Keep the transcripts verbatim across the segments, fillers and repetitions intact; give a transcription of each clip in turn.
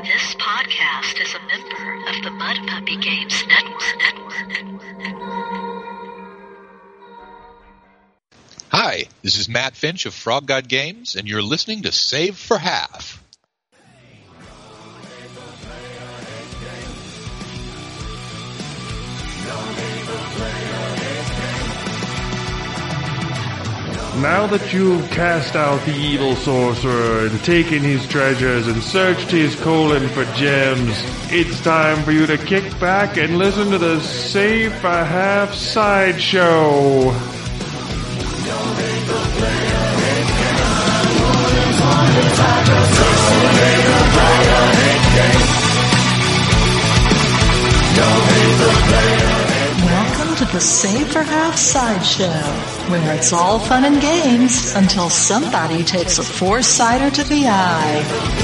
This podcast is a member of the Mud Puppy Games Network. Network. Hi, this is Matt Finch of Frog God Games, and you're listening to Save for Half. Now that you've cast out the evil sorcerer and taken his treasures and searched his colon for gems, it's time for you to kick back and listen to the Save for Half sideshow. Welcome to the Save for Half sideshow, where it's all fun and games until somebody takes a four-sider to the eye.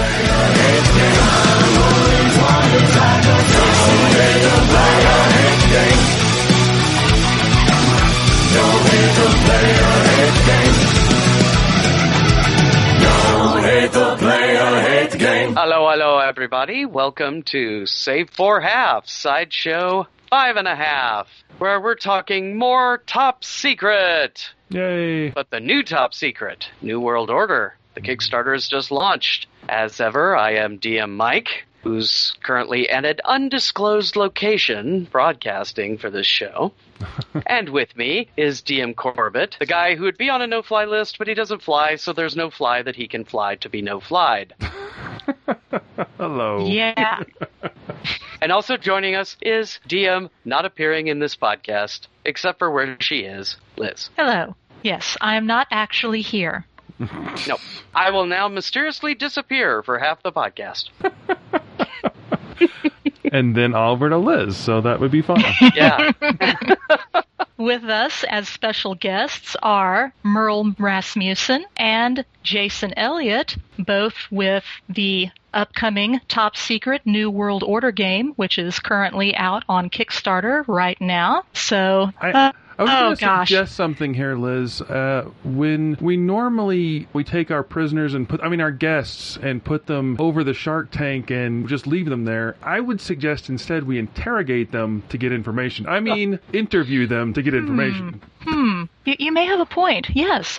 Hello, hello, everybody. Welcome to Save for Half Sideshow Five and a Half, where we're talking more Top Secret. Yay. But the new Top Secret, New World Order. The Kickstarter has just launched. As ever, I am D M Mike, who's currently at an undisclosed location broadcasting for this show. And with me is D M Corbett, the guy who would be on a no-fly list, but he doesn't fly, so there's no fly that he can fly to be no-flyed. Hello. Yeah. And also joining us is D M, not appearing in this podcast, except for where she is, Liz. Hello. Yes, I am not actually here. No, I will now mysteriously disappear for half the podcast. And then over to Liz, so that would be fun. Yeah. With us as special guests are Merle Rasmussen and Jason Elliott, both with the upcoming Top Secret New World Order game, which is currently out on Kickstarter right now. So, I, uh, I was oh going to gosh. suggest something here, Liz. Uh, when we normally, we take our prisoners and put, I mean our guests, and put them over the shark tank and just leave them there, I would suggest instead we interrogate them to get information. I mean, interview them to get information. Hmm. You, you may have a point. Yes.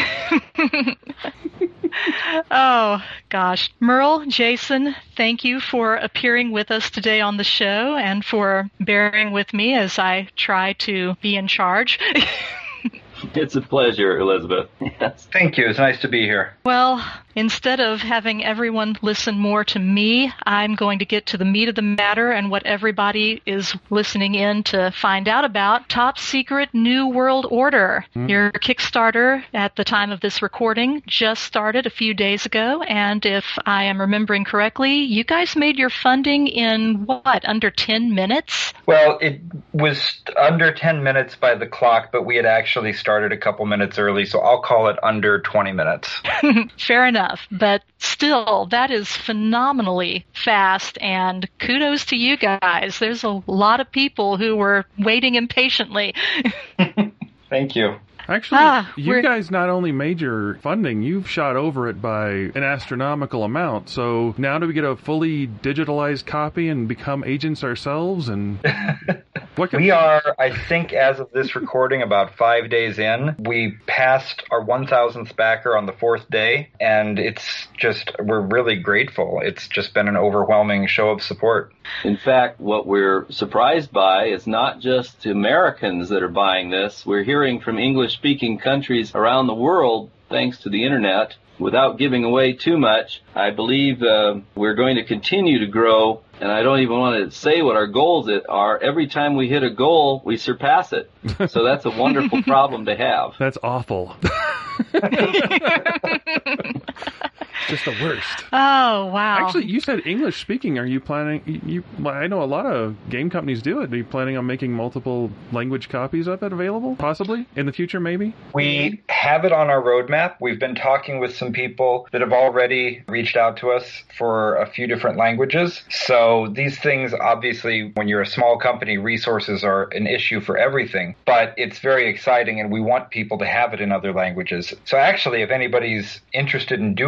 Oh, gosh. Merle, Jason, thank you for appearing with us today on the show and for bearing with me as I try to be in charge. It's a pleasure, Elizabeth. Yes. Thank you. It's nice to be here. Well, instead of having everyone listen more to me, I'm going to get to the meat of the matter and what everybody is listening in to find out about. Top Secret New World Order. Mm. Your Kickstarter, at the time of this recording, just started a few days ago, and if I am remembering correctly, you guys made your funding in, what, under ten minutes? Well, it was under ten minutes by the clock, but we had actually started a couple minutes early, so I'll call it under twenty minutes. Fair enough, but still, that is phenomenally fast, and kudos to you guys. There's a lot of people who were waiting impatiently. Thank you. Actually, ah, you guys not only made your funding, you've shot over it by an astronomical amount. So now do we get a fully digitalized copy and become agents ourselves? And what can we are, I think, as of this recording, about five days in. We passed our one thousandth backer on the fourth day, and it's just, we're really grateful. It's just been an overwhelming show of support. In fact, what we're surprised by is not just Americans that are buying this. We're hearing from English-speaking countries around the world, thanks to the Internet. Without giving away too much, I believe uh, we're going to continue to grow, and I don't even want to say what our goals are. Every time we hit a goal, we surpass it. So that's a wonderful problem to have. That's awful. Just the worst. Oh, wow. Actually, you said English speaking. Are you planning, you, you, well, I know a lot of game companies do it. Are you planning on making multiple language copies of it available, possibly, in the future, maybe? We have it on our roadmap. We've been talking with some people that have already reached out to us for a few different languages. So these things, obviously, when you're a small company, resources are an issue for everything. But it's very exciting, and we want people to have it in other languages. So actually, if anybody's interested in doing something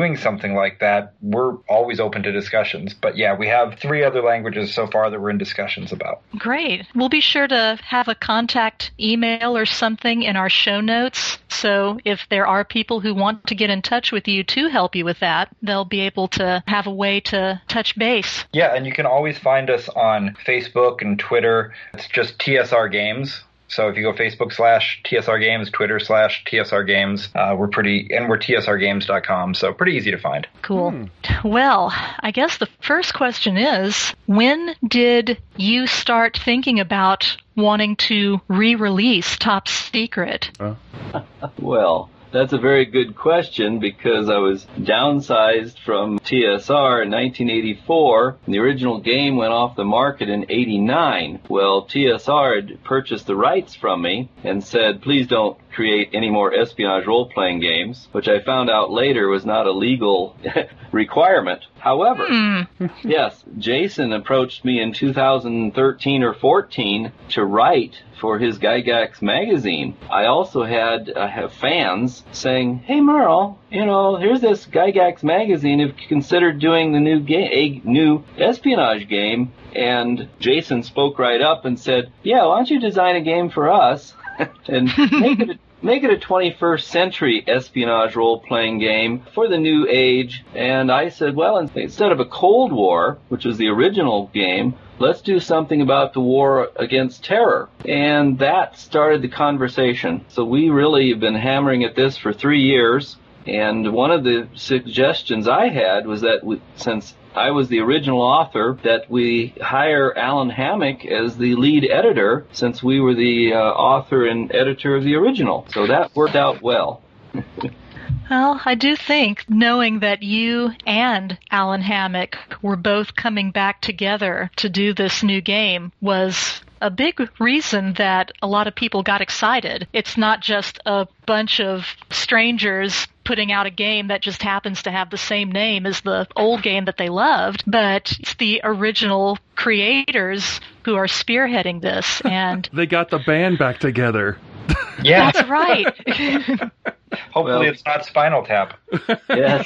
something like that, we're always open to discussions. But yeah, we have three other languages so far that we're in discussions about. Great. We'll be sure to have a contact email or something in our show notes. So if there are people who want to get in touch with you to help you with that, they'll be able to have a way to touch base. Yeah, and you can always find us on Facebook and Twitter. It's just T S R Games. So if you go Facebook slash T S R Games, Twitter slash T S R Games, uh, we're pretty, and we're T S R games dot com, so pretty easy to find. Cool. Hmm. Well, I guess the first question is, when did you start thinking about wanting to re-release Top Secret? Uh. Well, that's a very good question because I was downsized from T S R in nineteen eighty-four. And the original game went off the market in eighty-nine. Well, T S R had purchased the rights from me and said, please don't create any more espionage role-playing games, which I found out later was not a legal requirement. However, mm. yes, Jason approached me in two thousand thirteen or fourteen to write for his Gygax magazine. I also had I have fans saying, hey, Merle, you know, here's this Gygax magazine. Have you considered doing the new game, a new espionage game? And Jason spoke right up and said, yeah, why don't you design a game for us and make it a Make it a twenty-first century espionage role-playing game for the new age. And I said, well, instead of a Cold War, which was the original game, let's do something about the war against terror. And that started the conversation. So we really have been hammering at this for three years. And one of the suggestions I had was that we, since I was the original author, that we hire Alan Hammock as the lead editor, since we were the uh, author and editor of the original. So that worked out well. Well, I do think knowing that you and Alan Hammock were both coming back together to do this new game was a big reason that a lot of people got excited. It's not just a bunch of strangers putting out a game that just happens to have the same name as the old game that they loved, but it's the original creators who are spearheading this. And they got the band back together. Yeah. That's right. Hopefully well, it's not Spinal Tap. Yes.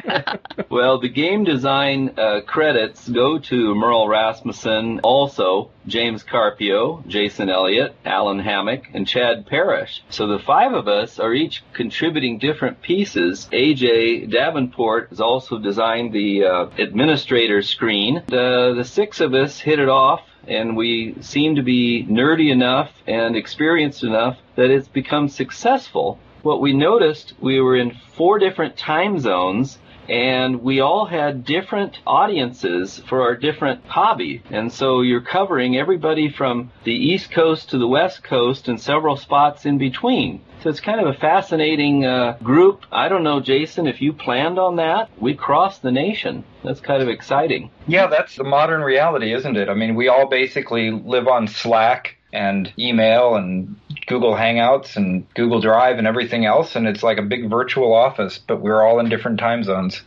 Well, the game design uh, credits go to Merle Rasmussen, also James Carpio, Jason Elliott, Alan Hammock, and Chad Parrish. So the five of us are each contributing different pieces. A J Davenport has also designed the uh, administrator screen. The, the six of us hit it off, and we seem to be nerdy enough and experienced enough that it's become successful. What we noticed, we were in four different time zones, and we all had different audiences for our different hobby. And so you're covering everybody from the East Coast to the West Coast and several spots in between. So it's kind of a fascinating uh, group. I don't know, Jason, if you planned on that. We crossed the nation. That's kind of exciting. Yeah, that's the modern reality, isn't it? I mean, we all basically live on Slack and email and Google Hangouts and Google Drive and everything else, and it's like a big virtual office, but we're all in different time zones.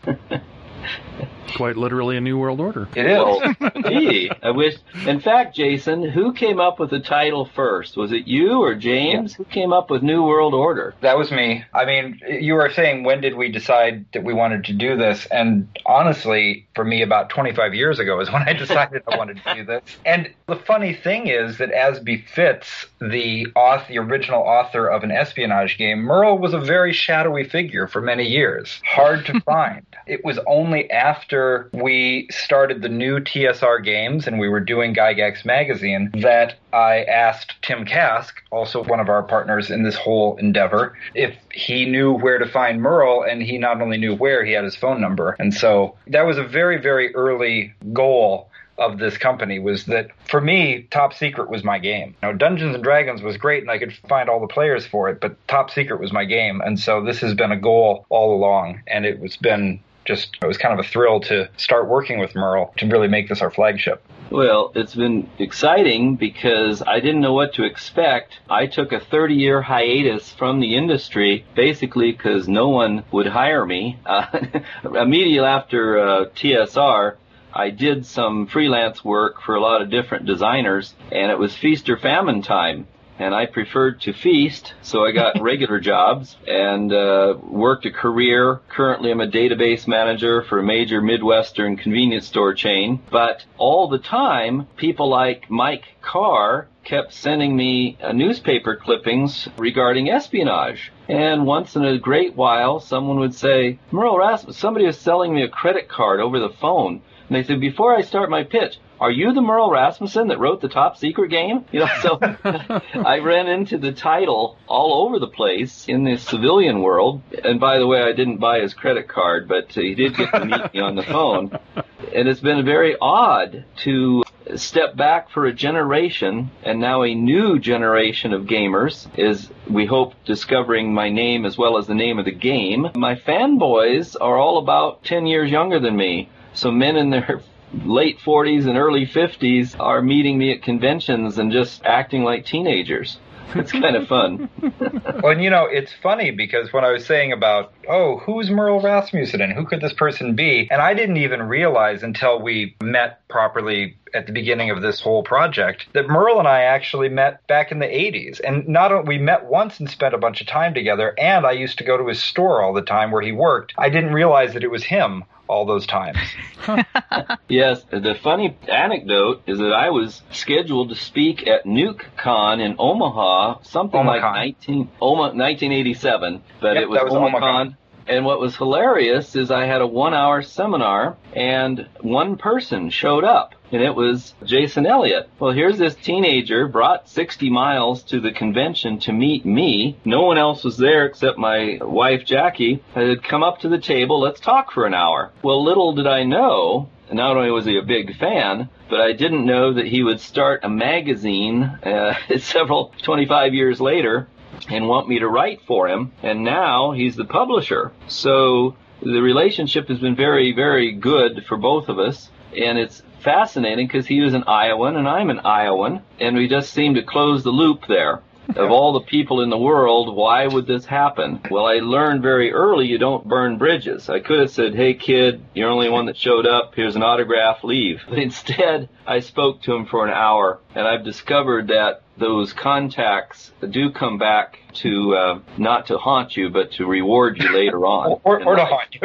Quite literally a new world order. It is. Well, gee, I wish. In fact, Jason, who came up with the title first? Was it you or James? Yeah. Who came up with New World Order? That was me. I mean, you were saying, when did we decide that we wanted to do this? And honestly, for me, about twenty-five years ago is when I decided I wanted to do this. And the funny thing is that, as befits the author, the original author of an espionage game, Merle was a very shadowy figure for many years. Hard to find. It was only after we started the new T S R Games and we were doing Gygax magazine that I asked Tim Kask, also one of our partners in this whole endeavor, if he knew where to find Merle, and he not only knew where, he had his phone number. And so that was a very, very early goal of this company, was that for me, Top Secret was my game. You know, Dungeons and Dragons was great and I could find all the players for it, but Top Secret was my game. And so this has been a goal all along, and it was been just, it was kind of a thrill to start working with Merle to really make this our flagship. Well, it's been exciting because I didn't know what to expect. I took a thirty-year hiatus from the industry, basically because no one would hire me. Uh, immediately after uh, T S R, I did some freelance work for a lot of different designers, and it was feast or famine time. and I preferred to feast, so I got regular jobs and uh, worked a career. Currently, I'm a database manager for a major Midwestern convenience store chain. But all the time, people like Mike Carr kept sending me uh, newspaper clippings regarding espionage. And once in a great while, someone would say, Merle Rasmussen, somebody is selling me a credit card over the phone. And they said, before I start my pitch, are you the Merle Rasmussen that wrote the Top Secret game? You know, so I ran into the title all over the place in the civilian world. And by the way, I didn't buy his credit card, but he did get to meet me on the phone. And it's been very odd to step back for a generation, and now a new generation of gamers is, we hope, discovering my name as well as the name of the game. My fanboys are all about ten years younger than me. So men in their late forties and early fifties are meeting me at conventions and just acting like teenagers. It's kind of fun. Well, and you know, it's funny because when I was saying about, oh, who's Merle Rasmussen and who could this person be? And I didn't even realize until we met properly at the beginning of this whole project that Merle and I actually met back in the eighties. And not only we met once and spent a bunch of time together, and I used to go to his store all the time where he worked. I didn't realize that it was him all those times. Yes, the funny anecdote is that I was scheduled to speak at NukeCon in Omaha, something Omicon. like nineteen, Oma, nineteen eighty-seven, but Yep, it was, that was Omicon. Omicon. And what was hilarious is I had a one-hour seminar, and one person showed up, and it was Jason Elliott. Well, here's this teenager, brought sixty miles to the convention to meet me. No one else was there except my wife, Jackie. I had come up to the table, let's talk for an hour. Well, little did I know, not only was he a big fan, but I didn't know that he would start a magazine uh, several, twenty-five years later, and want me to write for him, and now he's the publisher. So the relationship has been very, very good for both of us, and it's fascinating because he was an Iowan and I'm an Iowan, and we just seem to close the loop there. Of all the people in the world, why would this happen? Well, I learned very early you don't burn bridges. I could have said, hey kid, you're the only one that showed up, here's an autograph, leave. But instead, I spoke to him for an hour, and I've discovered that those contacts do come back to, uh, not to haunt you, but to reward you later on. or or to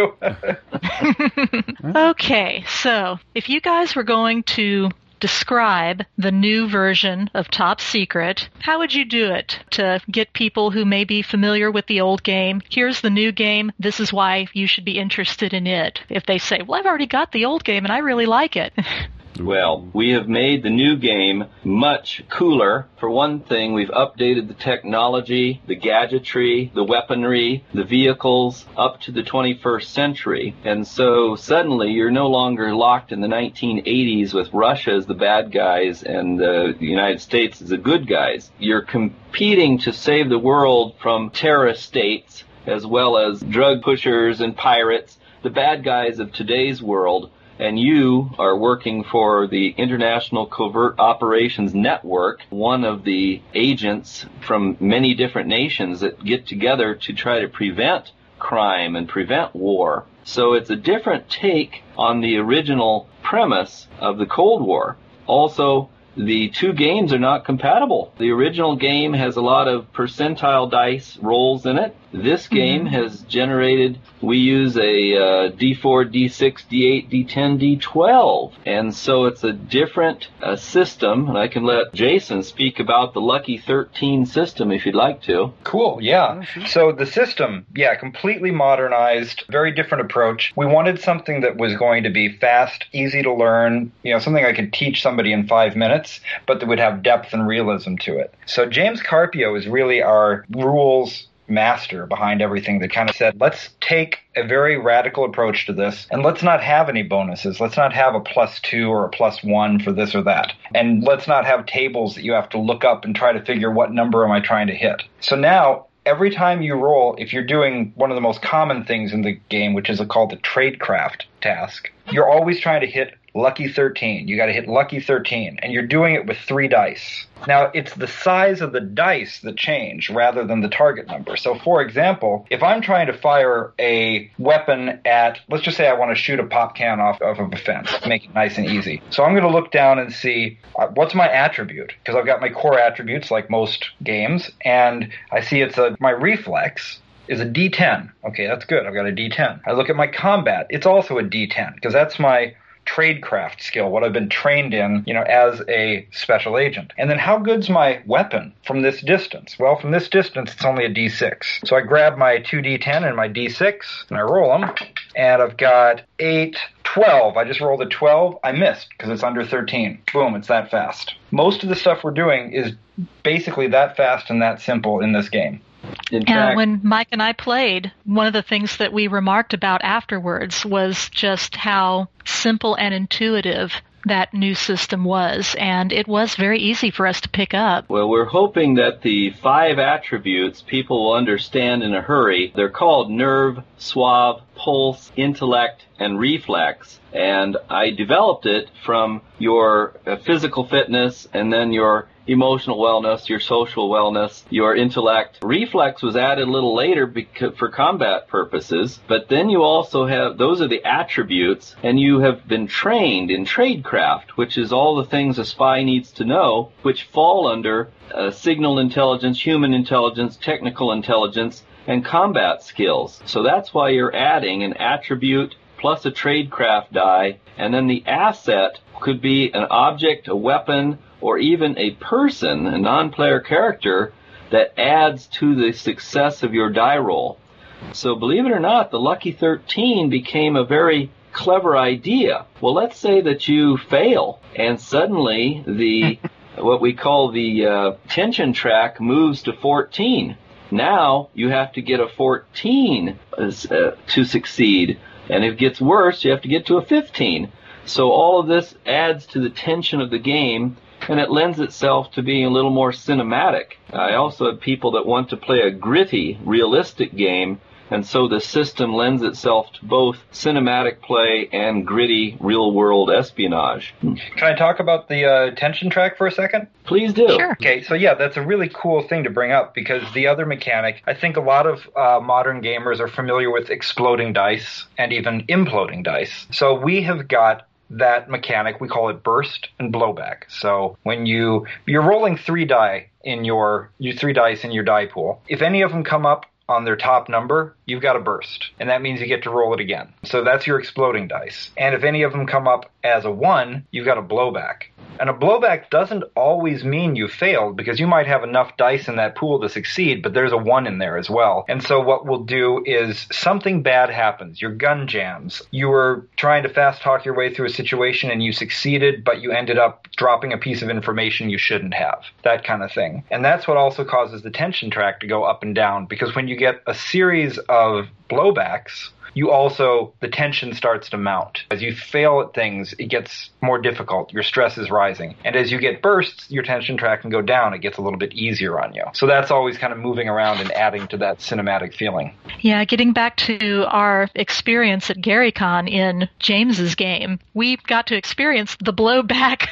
haunt you. Okay, so if you guys were going to describe the new version of Top Secret, how would you do it to get people who may be familiar with the old game? Here's the new game. This is why you should be interested in it. If they say, well, I've already got the old game and I really like it. Well, we have made the new game much cooler. For one thing, we've updated the technology, the gadgetry, the weaponry, the vehicles up to the twenty-first century. And so suddenly you're no longer locked in the nineteen eighties with Russia as the bad guys and the United States as the good guys. You're competing to save the world from terrorist states as well as drug pushers and pirates, the bad guys of today's world. And you are working for the International Covert Operations Network, one of the agents from many different nations that get together to try to prevent crime and prevent war. So it's a different take on the original premise of the Cold War. Also, the two games are not compatible. The original game has a lot of percentile dice rolls in it. This game mm-hmm. has generated, we use a uh, D four, D six, D eight, D ten, D twelve. And so it's a different uh, system. And I can let Jason speak about the Lucky thirteen system if you'd like to. Cool, yeah. So the system, yeah, completely modernized, very different approach. We wanted something that was going to be fast, easy to learn, you know, something I could teach somebody in five minutes, but that would have depth and realism to it. So James Carpio is really our rules master behind everything that kind of said, let's take a very radical approach to this, and let's not have any bonuses. Let's not have a plus two or a plus one for this or that. And let's not have tables that you have to look up and try to figure what number am I trying to hit. So now, every time you roll, if you're doing one of the most common things in the game, which is called the tradecraft task, you're always trying to hit Lucky thirteen. You got to hit Lucky thirteen, and you're doing it with three dice. Now, it's the size of the dice that change rather than the target number. So, for example, if I'm trying to fire a weapon at, let's just say I want to shoot a pop can off of a fence, make it nice and easy. So I'm going to look down and see uh, what's my attribute, because I've got my core attributes like most games, and I see it's a my reflex is a D ten. Okay, that's good. I've got a D ten. I look at my combat. It's also a D ten, because that's my tradecraft skill, what I've been trained in, you know, as a special agent. And then how good's my weapon from this distance? Well, from this distance, it's only a D six. So I grab my two D ten and my D six, and I roll them, and I've got eight, twelve. I just rolled a twelve. I missed, because it's under thirteen. Boom, it's that fast. Most of the stuff we're doing is basically that fast and that simple in this game. In fact, when Mike and I played, one of the things that we remarked about afterwards was just how simple and intuitive that new system was, and it was very easy for us to pick up. Well, we're hoping that the five attributes people will understand in a hurry. They're called nerve, suave, pulse, intellect, and reflex. And I developed it from your uh, physical fitness and then your emotional wellness, your social wellness, your intellect. Reflex was added a little later because, for combat purposes, but then you also have, those are the attributes, and you have been trained in tradecraft, which is all the things a spy needs to know, which fall under uh, signal intelligence, human intelligence, technical intelligence, and combat skills. So that's why you're adding an attribute plus a tradecraft die, and then the asset could be an object, a weapon, or even a person, a non-player character, that adds to the success of your die roll. So believe it or not, the Lucky thirteen became a very clever idea. Well, let's say that you fail, and suddenly the what we call the uh, tension track moves to fourteen. Now you have to get a fourteen uh, to succeed, and if it gets worse, you have to get to a fifteen. So all of this adds to the tension of the game, and it lends itself to being a little more cinematic. I also have people that want to play a gritty, realistic game, and so the system lends itself to both cinematic play and gritty, real-world espionage. Can I talk about the uh, tension track for a second? Please do. Sure. Okay, so yeah, that's a really cool thing to bring up, because the other mechanic, I think a lot of uh, modern gamers are familiar with exploding dice and even imploding dice. So we have got that mechanic, we call it burst and blowback. So when you you're rolling three die in your your three dice in your die pool, if any of them come up on their top number, you've got a burst, and that means you get to roll it again. So that's your exploding dice. And if any of them come up as a one, you've got a blowback. And a blowback doesn't always mean you failed, because you might have enough dice in that pool to succeed, but there's a one in there as well. And so what we'll do is something bad happens. Your gun jams. You were trying to fast talk your way through a situation and you succeeded, but you ended up dropping a piece of information you shouldn't have. That kind of thing. And that's what also causes the tension track to go up and down, because when you get a series of blowbacks, you also, the tension starts to mount. As you fail at things, it gets more difficult. Your stress is rising. And as you get bursts, your tension track can go down. It gets a little bit easier on you. So that's always kind of moving around and adding to that cinematic feeling. Yeah, getting back to our experience at GaryCon in James's game, we got to experience the blowback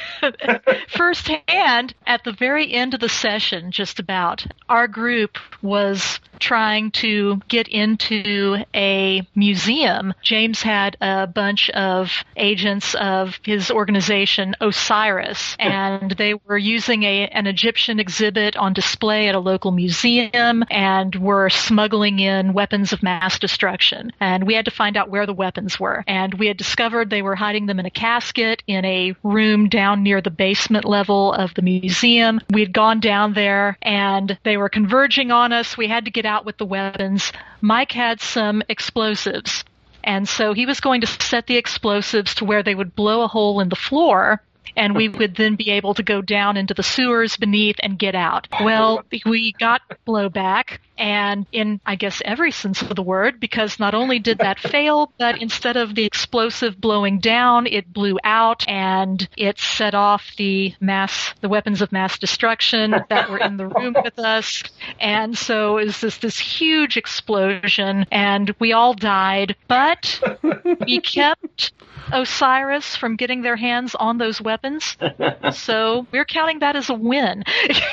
firsthand at the very end of the session, just about. Our group was trying to get into a museum. James had a bunch of agents of his organization, Osiris, and they were using a, an Egyptian exhibit on display at a local museum and were smuggling in weapons of mass destruction. And we had to find out where the weapons were. And we had discovered they were hiding them in a casket in a room down near the basement level of the museum. We had gone down there and they were converging on us. We had to get out with the weapons. Mike had some explosives, and so he was going to set the explosives to where they would blow a hole in the floor, and we would then be able to go down into the sewers beneath and get out. Well, we got blowback, and in, I guess, every sense of the word, because not only did that fail, but instead of the explosive blowing down, it blew out and it set off the mass, the weapons of mass destruction that were in the room with us. And so it was this, this huge explosion, and we all died, but we kept Osiris from getting their hands on those weapons. So we're counting that as a win.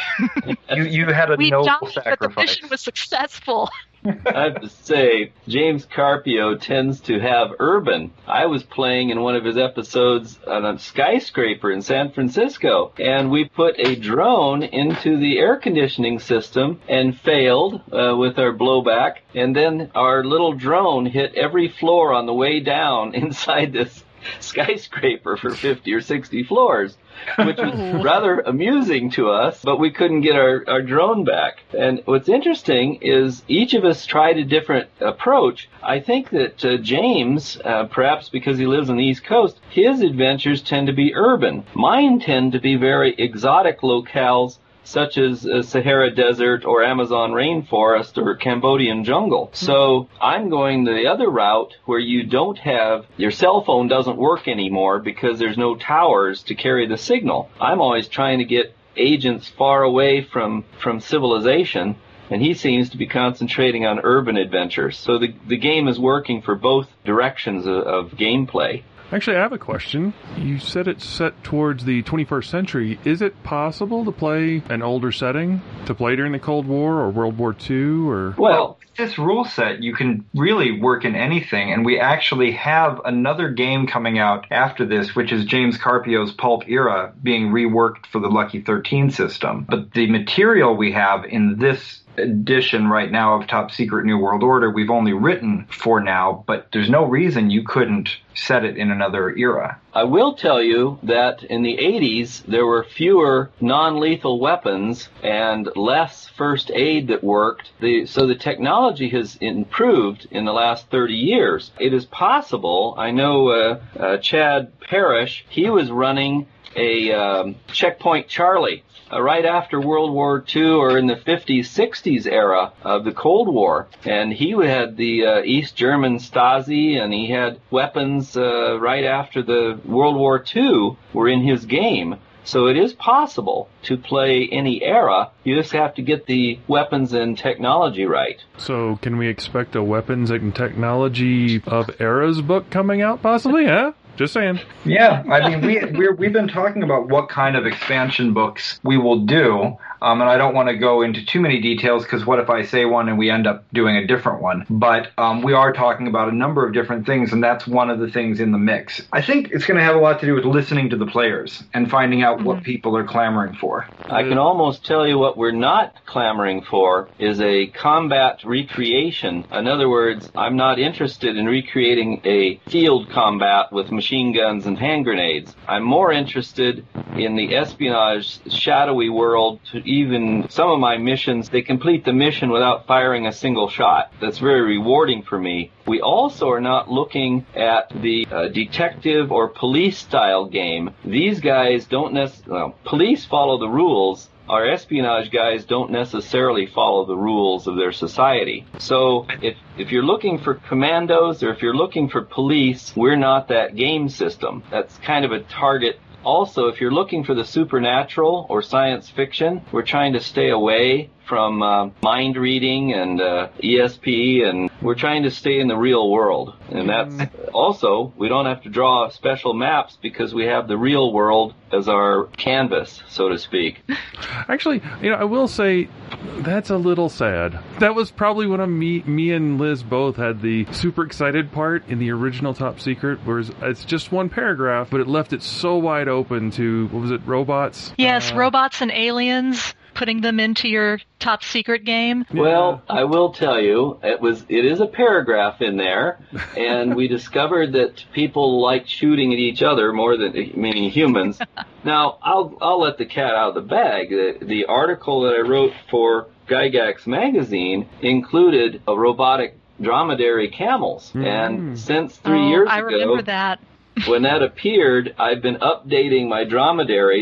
You you had a we noble died, sacrifice. but the mission was successful. I have to say, James Carpio tends to have urban. I was playing in one of his episodes on a skyscraper in San Francisco, and we put a drone into the air conditioning system and failed uh, with our blowback, and then our little drone hit every floor on the way down inside this skyscraper for fifty or sixty floors, which was rather amusing to us, but we couldn't get our, our drone back. And what's interesting is each of us tried a different approach. I think that uh, James, uh, perhaps because he lives on the East Coast, his adventures tend to be urban. Mine tend to be very exotic locales, such as uh, Sahara Desert or Amazon rainforest or Cambodian jungle. So I'm going the other route where you don't have, your cell phone doesn't work anymore because there's no towers to carry the signal. I'm always trying to get agents far away from, from civilization, and he seems to be concentrating on urban adventures. So the, the game is working for both directions of, of gameplay. Actually, I have a question. You said it's set towards the twenty-first century. Is it possible to play an older setting, to play during the Cold War or World War Two? Or Well, this rule set, you can really work in anything, and we actually have another game coming out after this, which is James Carpio's Pulp Era, being reworked for the Lucky thirteen system. But the material we have in this edition right now of Top Secret New World Order, we've only written for now, but there's no reason you couldn't set it in another era. I will tell you that in the eighties, there were fewer non-lethal weapons and less first aid that worked. The, so the technology has improved in the last thirty years. It is possible, I know uh, uh, Chad Parrish, he was running a um, Checkpoint Charlie Uh, right after World War Two or in the fifties, sixties era of the Cold War. And he had the uh, East German Stasi, and he had weapons uh, right after the World War Two were in his game. So it is possible to play any era. You just have to get the weapons and technology right. So can we expect a weapons and technology of eras book coming out possibly, huh? Just saying. Yeah, I mean, we, we're, we've been talking about what kind of expansion books we will do, um, and I don't want to go into too many details because what if I say one and we end up doing a different one? But um, we are talking about a number of different things, and that's one of the things in the mix. I think it's going to have a lot to do with listening to the players and finding out what people are clamoring for. I can almost tell you what we're not clamoring for is a combat recreation. In other words, I'm not interested in recreating a field combat with machine machine guns and hand grenades. I'm more interested in the espionage, shadowy world. To even some of my missions, they complete the mission without firing a single shot. That's very rewarding for me. We also are not looking at the uh, detective or police style game. These guys don't necessarily, well, police follow the rules. Our espionage guys don't necessarily follow the rules of their society. So if if you're looking for commandos or if you're looking for police, we're not that game system. That's kind of a target. Also, if you're looking for the supernatural or science fiction, we're trying to stay away from uh, mind reading and uh, E S P, and we're trying to stay in the real world. And that's also, we don't have to draw special maps because we have the real world as our canvas, so to speak. Actually, you know, I will say that's a little sad. That was probably one of me, me and Liz both had the super excited part in the original Top Secret, whereas it's just one paragraph, but it left it so wide open to, what was it, robots? Yes, uh, robots and aliens, putting them into your Top Secret game. Well, I will tell you, it was it is a paragraph in there, and we discovered that people like shooting at each other more than, meaning humans. Now, I'll I'll let the cat out of the bag. The, the article that I wrote for Gygax magazine included a robotic dromedary camels, mm. and since three oh, years I ago, remember that. when that appeared, I've been updating my dromedaries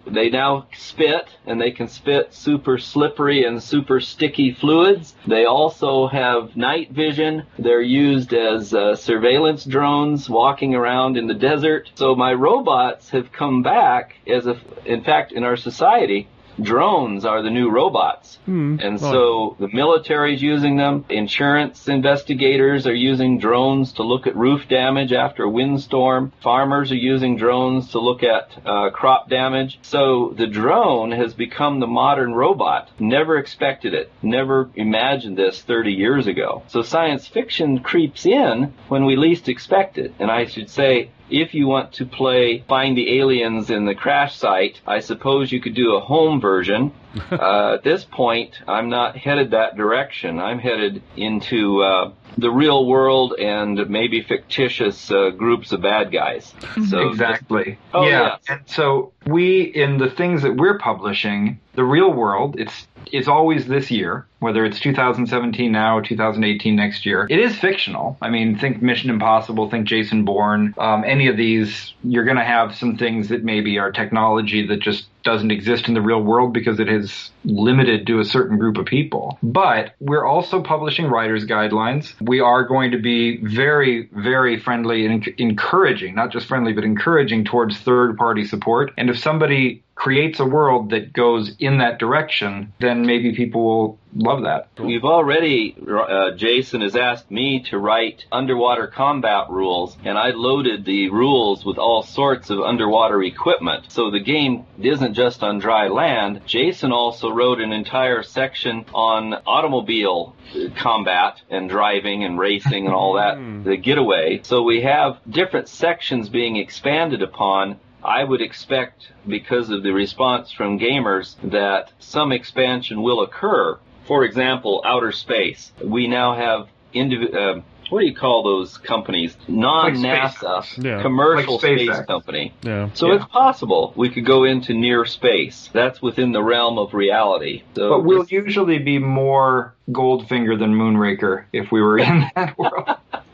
They now spit, and they can spit super slippery and super sticky fluids. They also have night vision. They're used as uh, surveillance drones walking around in the desert. So my robots have come back as a, in fact, in our society, drones are the new robots. Hmm. And Well, so the military's using them. Insurance investigators are using drones to look at roof damage after a windstorm. Farmers are using drones to look at uh, crop damage. So the drone has become the modern robot. Never expected it. Never imagined this thirty years ago. So science fiction creeps in when we least expect it. And I should say, if you want to play Find the Aliens in the crash site, I suppose you could do a home version. uh, at this point, I'm not headed that direction. I'm headed into uh, the real world and maybe fictitious uh, groups of bad guys. So Exactly. Oh, yeah. yes. And so we, in the things that we're publishing, the real world, it's it's always this year, whether it's two thousand seventeen now or two thousand eighteen next year. It is fictional. I mean, think Mission Impossible, think Jason Bourne. Um, any of these, you're going to have some things that maybe are technology that just doesn't exist in the real world because it is limited to a certain group of people. But we're also publishing writers' guidelines. We are going to be very, very friendly and encouraging, not just friendly, but encouraging towards third-party support. And if somebody creates a world that goes in that direction, then maybe people will love that. We've already, uh, Jason has asked me to write underwater combat rules, and I loaded the rules with all sorts of underwater equipment. So the game isn't just on dry land. Jason also wrote an entire section on automobile combat and driving and racing and all that, the getaway. So we have different sections being expanded upon. I would expect, because of the response from gamers, that some expansion will occur. For example, outer space. We now have, indiv- uh, what do you call those companies? Non-NASA, Yeah. commercial Like space SpaceX. company. Yeah. So Yeah. it's possible we could go into near space. That's within the realm of reality. So But we'll this- usually be more Goldfinger than Moonraker if we were in that world.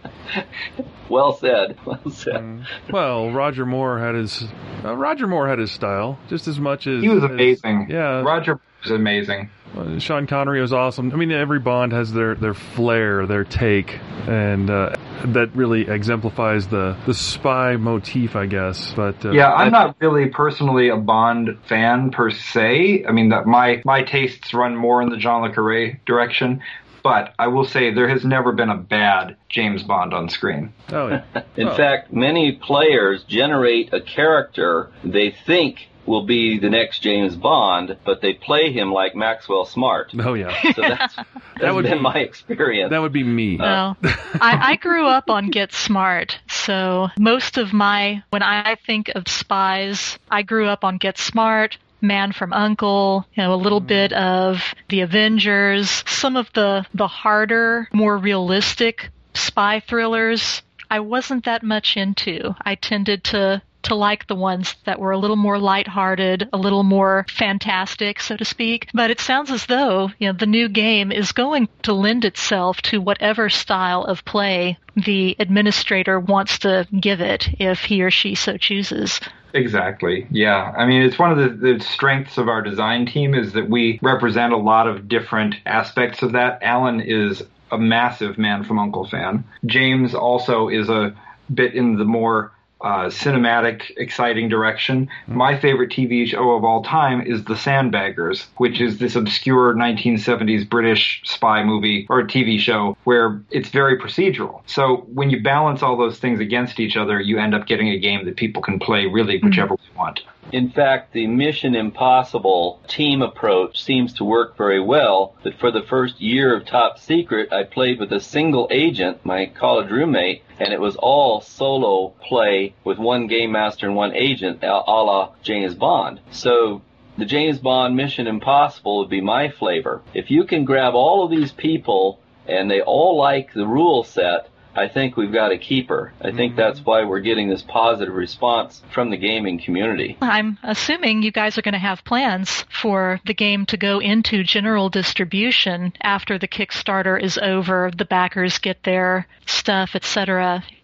well said. Well said. Mm. Well, Roger Moore had his uh, Roger Moore had his style just as much as He was as- amazing. yeah, Roger was amazing. Uh, Sean Connery was awesome. I mean, every Bond has their, their flair, their take, and uh, that really exemplifies the, the spy motif, I guess. But uh, Yeah, I'm not really personally a Bond fan per se. I mean, that my my tastes run more in the Jean Le Carré direction. But I will say there has never been a bad James Bond on screen. Oh, yeah. In Oh. fact, many players generate a character they think will be the next James Bond, but they play him like Maxwell Smart. Oh, yeah. So that's, that's That would been be- my experience. That would be me. No. I, I grew up on Get Smart, so most of my, when I think of spies, I grew up on Get Smart, Man from Uncle, you know, a little bit of The Avengers, some of the, the harder, more realistic spy thrillers I wasn't that much into. I tended to to like the ones that were a little more lighthearted, a little more fantastic, so to speak. But it sounds as though, you know, the new game is going to lend itself to whatever style of play the administrator wants to give it, if he or she so chooses. Exactly. Yeah. I mean, it's one of the, the strengths of our design team is that we represent a lot of different aspects of that. Alan is a massive Man from Uncle fan. James also is a bit in the more uh, cinematic, exciting direction. My favorite T V show of all time is The Sandbaggers, which is this obscure nineteen seventies British spy movie or T V show where it's very procedural. So when you balance all those things against each other, you end up getting a game that people can play really whichever way you want. In fact, the Mission Impossible team approach seems to work very well, but for the first year of Top Secret, I played with a single agent, my college roommate, and it was all solo play with one game master and one agent, a la James Bond. So the James Bond Mission Impossible would be my flavor. If you can grab all of these people and they all like the rule set, I think we've got a keeper. I think that's why we're getting this positive response from the gaming community. I'm assuming you guys are going to have plans for the game to go into general distribution after the Kickstarter is over, the backers get their stuff, et cetera.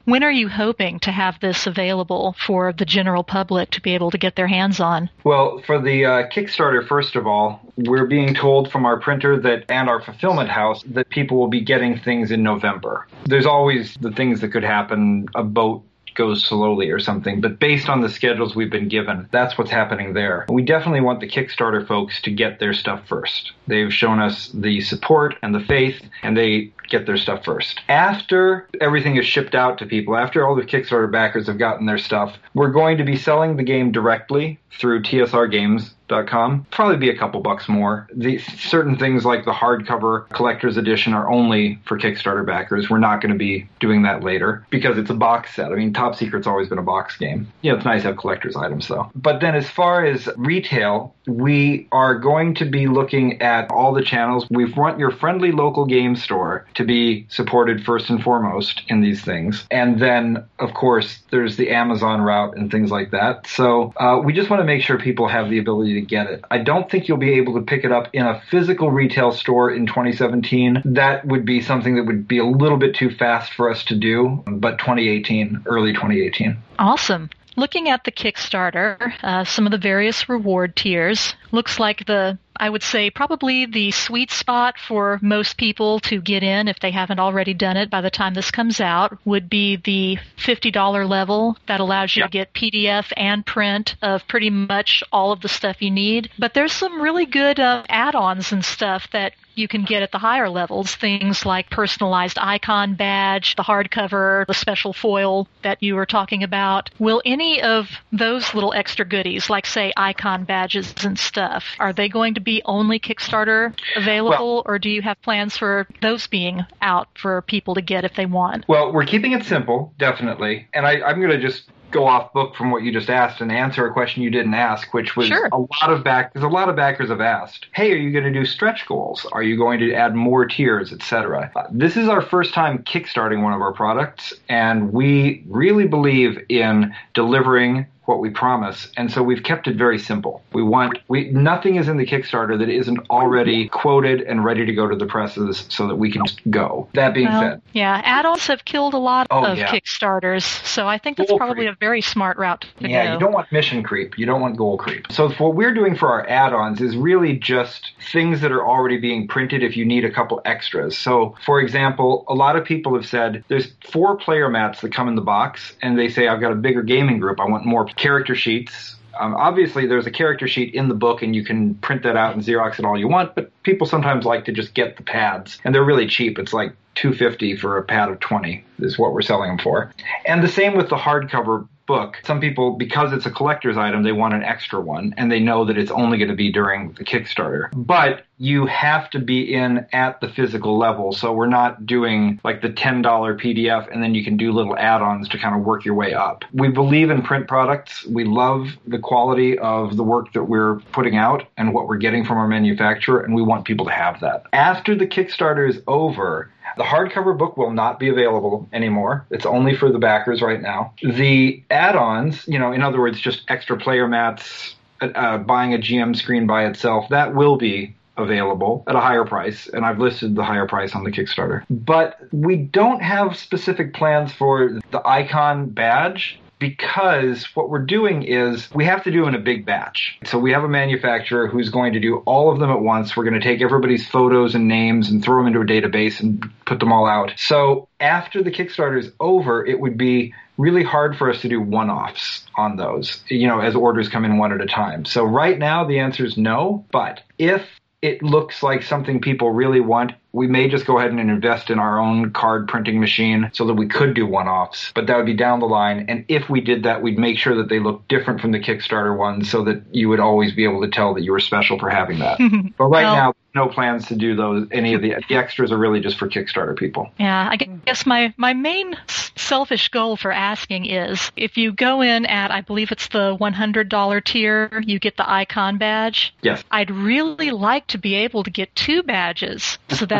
When are you hoping to have this available for the general public to be able to get their hands on? Well, for the uh, Kickstarter, first of all, we're being told from our printer that and our fulfillment house that people will be getting things in November. There's always the things that could happen, a boat goes slowly or something, but based on the schedules we've been given, that's what's happening there. We definitely want the Kickstarter folks to get their stuff first. They've shown us the support and the faith, and they get their stuff first. After everything is shipped out to people, after all the Kickstarter backers have gotten their stuff, we're going to be selling the game directly through T S R games dot com. Probably be a couple bucks more. The certain things like the hardcover collector's edition are only for Kickstarter backers. We're not going to be doing that later because it's a box set. I mean, Top Secret's always been a box game. You know, it's nice to have collector's items though. But then as far as retail, we are going to be looking at all the channels. We want your friendly local game store to be supported first and foremost in these things. And then, of course, there's the Amazon route and things like that. So uh, we just want to make sure people have the ability to get it. I don't think you'll be able to pick it up in a physical retail store in twenty seventeen. That would be something that would be a little bit too fast for us to do, but twenty eighteen, early twenty eighteen. Awesome. Looking at the Kickstarter, uh, some of the various reward tiers, looks like the, I would say, probably the sweet spot for most people to get in, if they haven't already done it by the time this comes out, would be the fifty dollars level that allows you yeah. to get P D F and print of pretty much all of the stuff you need. But there's some really good uh, add-ons and stuff that you can get at the higher levels, things like personalized icon badge, the hardcover, the special foil that you were talking about. Will any of those little extra goodies, like, say, icon badges and stuff, are they going to be only Kickstarter available, well, or do you have plans for those being out for people to get if they want? Well, we're keeping it simple, definitely. And I, I'm going to just go off book from what you just asked and answer a question you didn't ask, which was sure. a lot of back. There's a lot of backers have asked, "Hey, are you going to do stretch goals? Are you going to add more tiers, et cetera" Uh, this is our first time kickstarting one of our products, and we really believe in delivering what we promise, and so we've kept it very simple. We want we nothing is in the Kickstarter that isn't already quoted and ready to go to the presses so that we can just go. That being well, said, yeah, add-ons have killed a lot oh, of yeah. Kickstarters, so I think that's Goal probably creep. a very smart route to yeah, go. You don't want mission creep. You don't want goal creep. So what we're doing for our add-ons is really just things that are already being printed if you need a couple extras. So, for example, a lot of people have said there's four player mats that come in the box, and they say, I've got a bigger gaming group. I want more character sheets. Um, obviously, there's a character sheet in the book, and you can print that out and Xerox it all you want, but people sometimes like to just get the pads, and they're really cheap. It's like two hundred fifty dollars for a pad of twenty is what we're selling them for. And the same with the hardcover book. Some people, because it's a collector's item, they want an extra one, and they know that it's only going to be during the Kickstarter. But you have to be in at the physical level, so we're not doing like the ten dollars P D F, and then you can do little add-ons to kind of work your way up. We believe in print products. We love the quality of the work that we're putting out and what we're getting from our manufacturer, and we want people to have that. After the Kickstarter is over, the hardcover book will not be available anymore. It's only for the backers right now. The add-ons, you know, in other words, just extra player mats, uh, buying a G M screen by itself, that will be available at a higher price, and I've listed the higher price on the Kickstarter. But we don't have specific plans for the icon badge, because what we're doing is we have to do in a big batch. So we have a manufacturer who's going to do all of them at once. We're going to take everybody's photos and names and throw them into a database and put them all out. So after the Kickstarter is over, it would be really hard for us to do one-offs on those, you know, as orders come in one at a time. So right now the answer is no, but if it looks like something people really want, we may just go ahead and invest in our own card printing machine so that we could do one-offs, but that would be down the line. And if we did that, we'd make sure that they look different from the Kickstarter ones so that you would always be able to tell that you were special for having that. But right well, now, no plans to do those. Any of the, the extras are really just for Kickstarter people. Yeah, I guess my, my main selfish goal for asking is if you go in at, I believe it's the one hundred dollars tier, you get the icon badge. Yes. I'd really like to be able to get two badges so that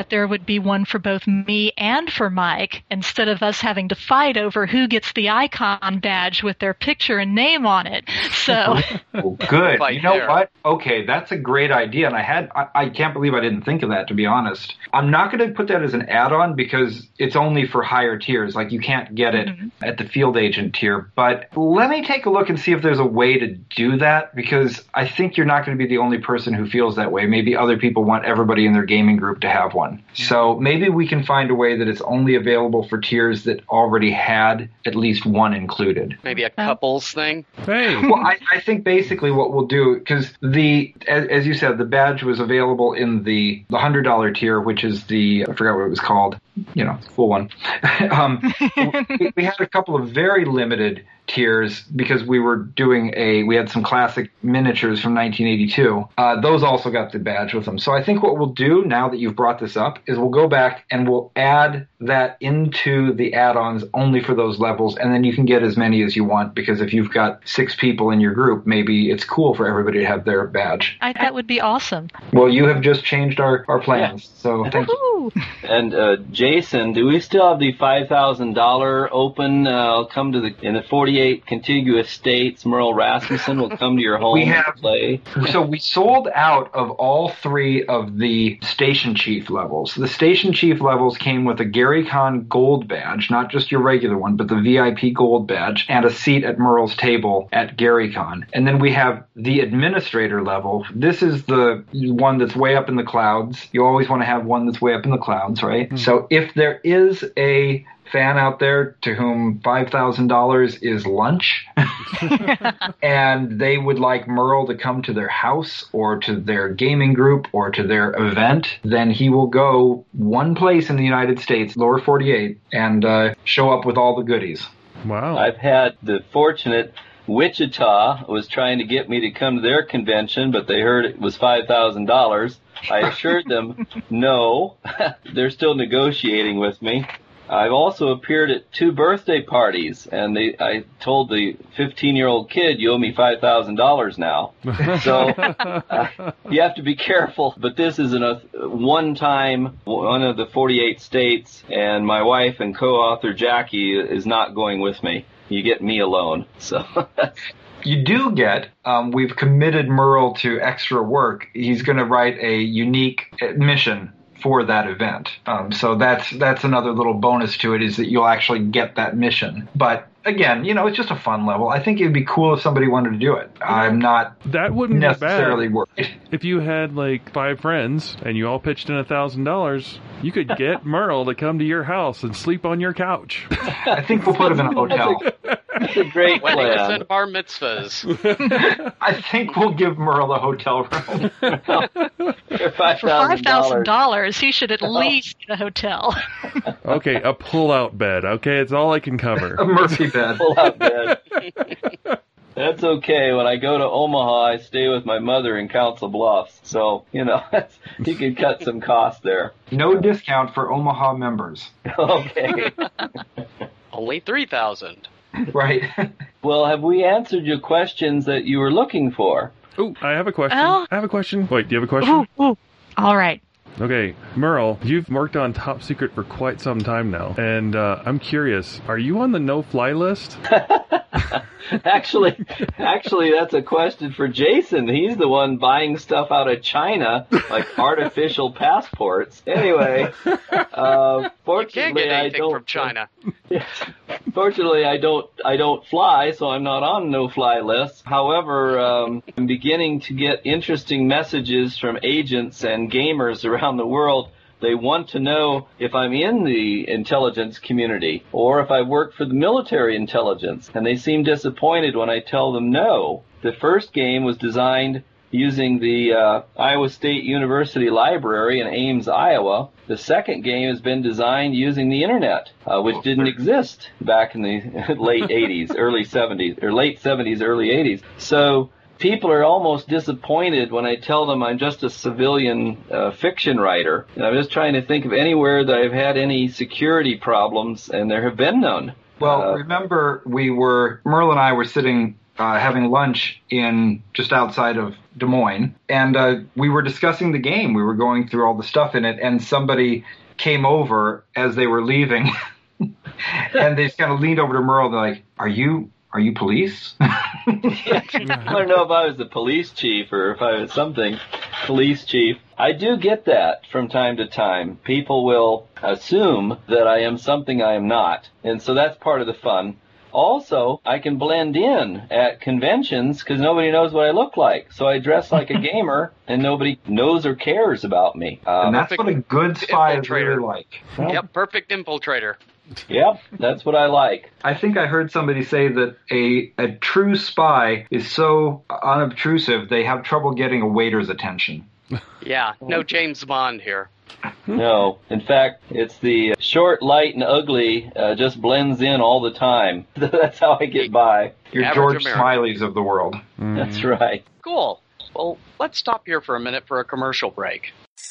that there would be one for both me and for Mike, instead of us having to fight over who gets the icon badge with their picture and name on it. So oh, good. Right you know there. what? Okay, that's a great idea, and I had I, I can't believe I didn't think of that, to be honest. I'm not going to put that as an add-on because it's only for higher tiers. Like, you can't get it mm-hmm. at the field agent tier. But let me take a look and see if there's a way to do that, because I think you're not going to be the only person who feels that way. Maybe other people want everybody in their gaming group to have one. Yeah. So maybe we can find a way that it's only available for tiers that already had at least one included. Maybe a couples thing? Hey. Well, I, I think basically what we'll do, because the, as, as you said, the badge was available in the, the one hundred dollars tier, which is the, I forgot what it was called, you know, full one. um, we, we had a couple of very limited tiers because we were doing a, we had some classic miniatures from nineteen eighty-two. Uh, those also got the badge with them. So I think what we'll do now that you've brought this up is we'll go back and we'll add that into the add-ons only for those levels, and then you can get as many as you want, because if you've got six people in your group, maybe it's cool for everybody to have their badge. I, that would be awesome. Well, you have just changed our, our plans, yeah. So thank you. And uh, Jason, do we still have the five thousand dollars open? Uh, I'll come to the, in the forty-eight contiguous states, Merle Rasmussen will come to your home we have, and play. So we sold out of all three of the Station Chief levels. The Station Chief levels came with a Gary Con Gold badge, not just your regular one, but the V I P Gold badge, and a seat at Merle's table at Gary Con. And then we have the Administrator level. This is the one that's way up in the clouds. You always want to have one that's way up in the clouds, right? Mm-hmm. So if there is a fan out there to whom five thousand dollars is lunch and they would like Merle to come to their house or to their gaming group or to their event, then he will go one place in the United States, lower forty-eight, and uh, show up with all the goodies. Wow. I've had the fortunate Wichita was trying to get me to come to their convention, but they heard it was five thousand dollars. I assured them no. They're still negotiating with me. I've also appeared at two birthday parties, and they, I told the fifteen-year-old kid, you owe me five thousand dollars now. So uh, you have to be careful. But this is a one-time, one of the forty-eight states, and my wife and co-author Jackie is not going with me. You get me alone. So. You do get, um, we've committed Merle to extra work. He's going to write a unique mission for that event. Um, so that's that's another little bonus to it, is that you'll actually get that mission. But again, you know, it's just a fun level. I think it'd be cool if somebody wanted to do it. I'm not that wouldn't necessarily be bad. worried. If you had like five friends and you all pitched in a thousand dollars, you could get Merle to come to your house and sleep on your couch. I think we'll put him in a hotel. That's a great plan. twenty percent bar mitzvahs. I think we'll give Merle a hotel room. For five For thousand dollars, he should at least get a hotel. Okay, a pull-out bed. Okay, it's all I can cover. A Murphy bed. Pull-out bed. That's okay. When I go to Omaha, I stay with my mother in Council Bluffs. So, you know, you can cut some costs there. No discount for Omaha members. Okay. Only three thousand. Right. Well, have we answered your questions that you were looking for? Oh, I have a question. Well, I have a question. Wait, do you have a question? Ooh, ooh. All right. Okay, Merle, you've worked on Top Secret for quite some time now, and uh, I'm curious, are you on the no-fly list? Actually, actually, that's a question for Jason. He's the one buying stuff out of China, like artificial passports. Anyway, uh, fortunately, you can't get anything I don't. from China. Fortunately, I don't. I don't fly, so I'm not on no-fly list. However, um, I'm beginning to get interesting messages from agents and gamers around the world. They want to know if I'm in the intelligence community or if I work for the military intelligence, and they seem disappointed when I tell them no. The first game was designed using the uh, Iowa State University Library in Ames, Iowa. The second game has been designed using the internet, uh, which didn't exist back in the late eighties, early seventies, or late seventies, early eighties. So people are almost disappointed when I tell them I'm just a civilian uh, fiction writer. And I'm just trying to think of anywhere that I've had any security problems, and there have been none. Well, uh, remember, we were, Merle and I were sitting uh, having lunch in just outside of Des Moines, and uh, we were discussing the game. We were going through all the stuff in it, and somebody came over as they were leaving, and they just kind of leaned over to Merle. They're like, "Are you are you police?" Yeah, I don't know if I was the police chief or if I was something police chief. I do get that from time to time. People will assume that I am something I am not, and so that's part of the fun. Also, I can blend in at conventions because nobody knows what I look like. So I dress like a gamer, and nobody knows or cares about me. Um, and that's what a good spy is really like. Yep, perfect infiltrator. Yep, that's what I like. I think I heard somebody say that a a true spy is so unobtrusive they have trouble getting a waiter's attention. Yeah, no James Bond here. No. In fact, it's the short, light, and ugly uh, just blends in all the time. That's how I get by. Your Average George American. Smileys of the world. Mm. That's right. Cool. Well, let's stop here for a minute for a commercial break.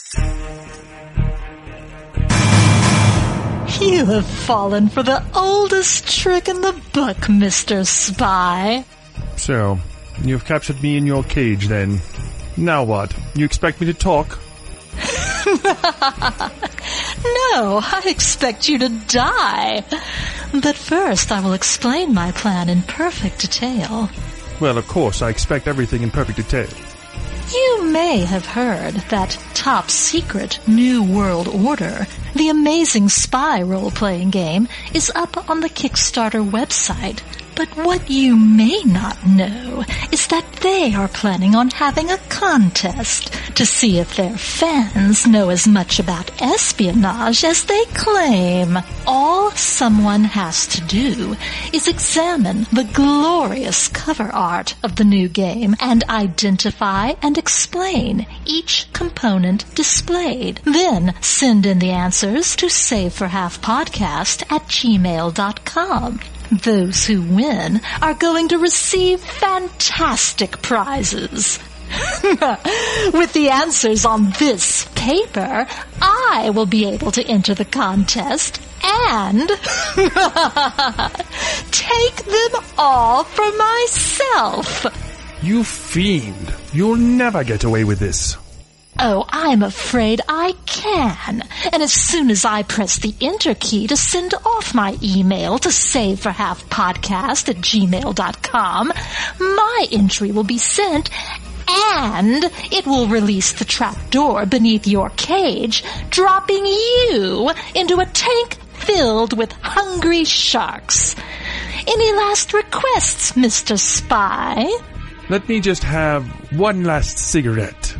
You have fallen for the oldest trick in the book, Mister Spy. So, you've captured me in your cage, then. Now what? You expect me to talk? No, I expect you to die. But first, I will explain my plan in perfect detail. Well, of course, I expect everything in perfect detail. You may have heard that Top Secret New World Order, the amazing spy role-playing game, is up on the Kickstarter website. But what you may not know is that they are planning on having a contest to see if their fans know as much about espionage as they claim. All someone has to do is examine the glorious cover art of the new game and identify and explain each component displayed. Then send in the answers to saveforhalfpodcast at gmail dot com. Those who win are going to receive fantastic prizes. With the answers on this paper, I will be able to enter the contest and take them all for myself. You fiend. You'll never get away with this. Oh, I'm afraid I can. And as soon as I press the enter key to send off my email to saveforhalfpodcast at gmail dot com, my entry will be sent and it will release the trapdoor beneath your cage, dropping you into a tank filled with hungry sharks. Any last requests, Mister Spy? Let me just have one last cigarette.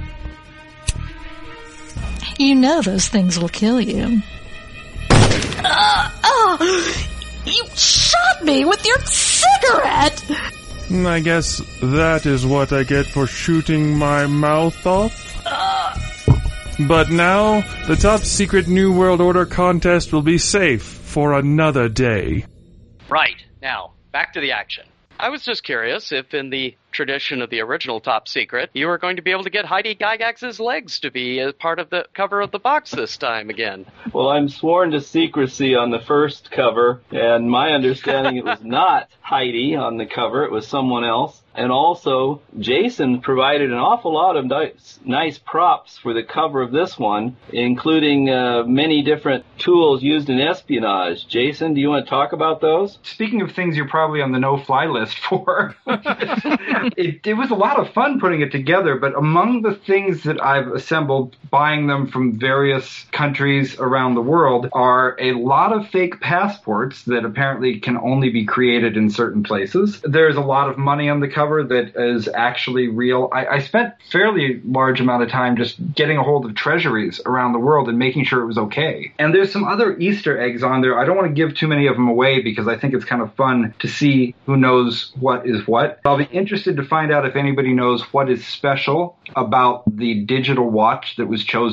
You know those things will kill you. Uh, oh, you shot me with your cigarette! I guess that is what I get for shooting my mouth off. Uh, But now, the Top Secret New World Order contest will be safe for another day. Right. Now, back to the action. I was just curious if in the tradition of the original Top Secret, you were going to be able to get Heidi Gygax's legs to be a part of the cover of the box this time again. Well, I'm sworn to secrecy on the first cover, and my understanding it was not Heidi on the cover, it was someone else. And also, Jason provided an awful lot of nice, nice props for the cover of this one, including uh, many different tools used in espionage. Jason, do you want to talk about those? Speaking of things you're probably on the no-fly list for, it, it was a lot of fun putting it together, but among the things that I've assembled, buying them from various countries around the world, are a lot of fake passports that apparently can only be created in certain places. There's a lot of money on the cover that is actually real. I, I spent fairly large amount of time just getting a hold of treasuries around the world and making sure it was okay. And there's some other Easter eggs on there. I don't want to give too many of them away because I think it's kind of fun to see who knows what is what. I'll be interested to find out if anybody knows what is special about the digital watch that was chosen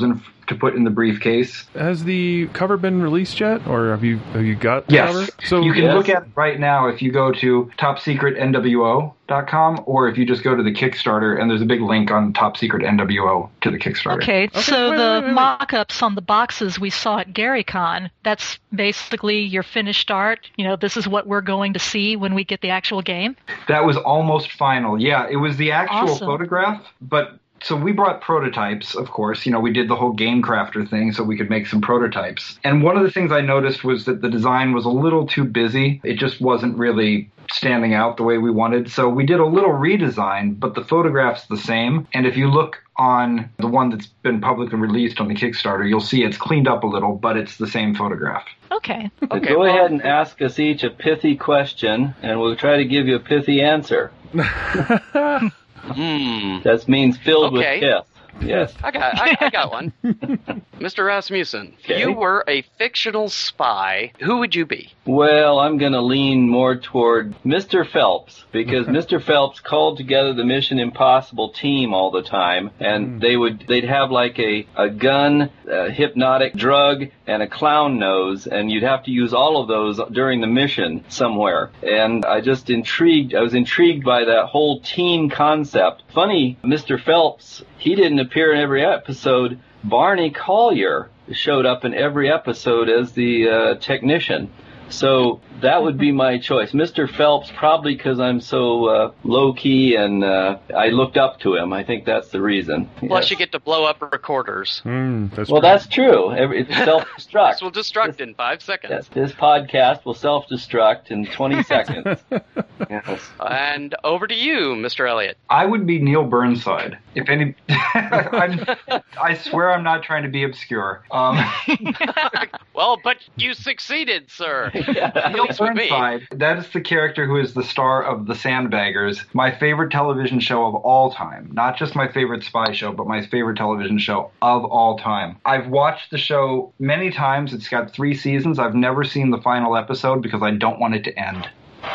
to put in the briefcase. Has the cover been released yet, or have you have you got the Yes. cover? So you can yes. look at it right now if you go to top secret N W O dot com, or if you just go to the Kickstarter, and there's a big link on Top Secret N W O to the Kickstarter. Okay, so wait, the wait, wait, wait. mock-ups on the boxes we saw at GaryCon, that's basically your finished art? You know, this is what we're going to see when we get the actual game? That was almost final. Yeah, it was the actual Awesome. photograph, but so we brought prototypes, of course. You know, we did the whole Game Crafter thing so we could make some prototypes. And one of the things I noticed was that the design was a little too busy. It just wasn't really standing out the way we wanted. So we did a little redesign, but the photograph's the same. And if you look on the one that's been publicly released on the Kickstarter, you'll see it's cleaned up a little, but it's the same photograph. Okay. Okay, Go well- ahead and ask us each a pithy question, and we'll try to give you a pithy answer. Hmm. That means filled Okay. with pith. Yes. I got, I, I got one. Mister Rasmussen, if Okay. you were a fictional spy, who would you be? Well, I'm going to lean more toward Mister Phelps, because Mister Phelps called together the Mission Impossible team all the time, and they would they'd have like a, a gun, a hypnotic drug, and a clown nose, and you'd have to use all of those during the mission somewhere. And I just intrigued, I was intrigued by that whole team concept. Funny, Mister Phelps, he didn't appear in every episode. Barney Collier showed up in every episode as the uh, technician. So that would be my choice. Mister Phelps, probably because I'm so uh, low-key and uh, I looked up to him. I think that's the reason. Plus, Yes. you get to blow up recorders. Mm, that's Well, true. that's true. Every, it's self-destruct. This will destruct in five seconds. Yes, this podcast will self-destruct in twenty seconds. Yes. And over to you, Mister Elliott. I would be Neil Burnside. If any, I'm, I swear I'm not trying to be obscure. Um, Well, but you succeeded, sir. At Neil least with me. Burnside, that is the character who is the star of The Sandbaggers, my favorite television show of all time. Not just my favorite spy show, but my favorite television show of all time. I've watched the show many times. It's got three seasons. I've never seen the final episode because I don't want it to end.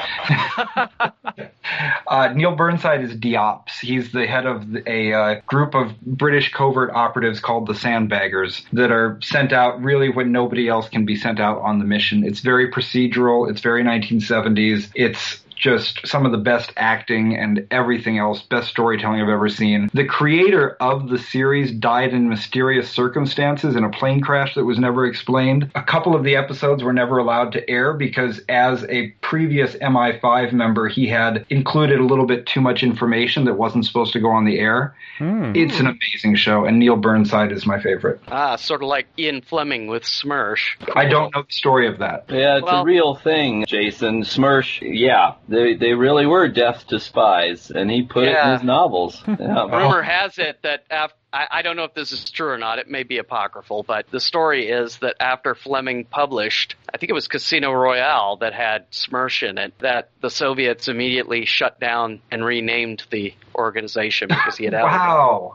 uh, Neil Burnside is Diops. He's the head of a uh, group of British covert operatives called the Sandbaggers that are sent out really when nobody else can be sent out on the mission. It's very procedural. It's very nineteen seventies. It's just some of the best acting and everything else, best storytelling I've ever seen. The creator of the series died in mysterious circumstances in a plane crash that was never explained. A couple of the episodes were never allowed to air because as a previous M I five member, he had included a little bit too much information that wasn't supposed to go on the air. Hmm. It's an amazing show, and Neil Burnside is my favorite. Ah, sort of like Ian Fleming with Smersh. I don't know the story of that. Yeah, it's Well- a real thing, Jason. Smersh, yeah, they they really were death to spies, and he put it Yeah. in his novels. Yeah. Rumor has it that after, I, I don't know if this is true or not. It may be apocryphal, but the story is that after Fleming published, I think it was Casino Royale that had Smersh in it, that the Soviets immediately shut down and renamed the organization because he had outed them. Wow.